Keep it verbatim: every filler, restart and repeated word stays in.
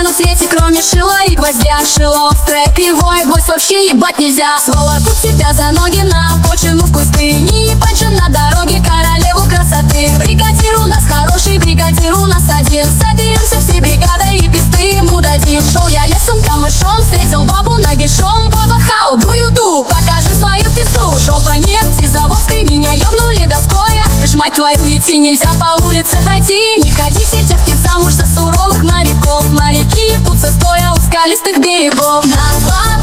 на свете, кроме шила и гвоздя. Шило острое, кривое, гвоздь вообще ебать нельзя. Сволоку тебя за ноги на обочину в пустыне, и панчо на дороге королеву красоты. Бригадир у нас хороший, бригадир у нас один. Соберемся все бригадой и пизды ему дадим. Шел я лесом, камышом, встретил бабу нагишом. Баба, how do you do? Покажи свою пизду. Жопа нефти, заводской, меня ёбнули доской. Ж мать твою, идти нельзя по улице пройти. Не ходи, сетевки замуж за суровых моряков. Моряки путся стоя у скалистых берегов. На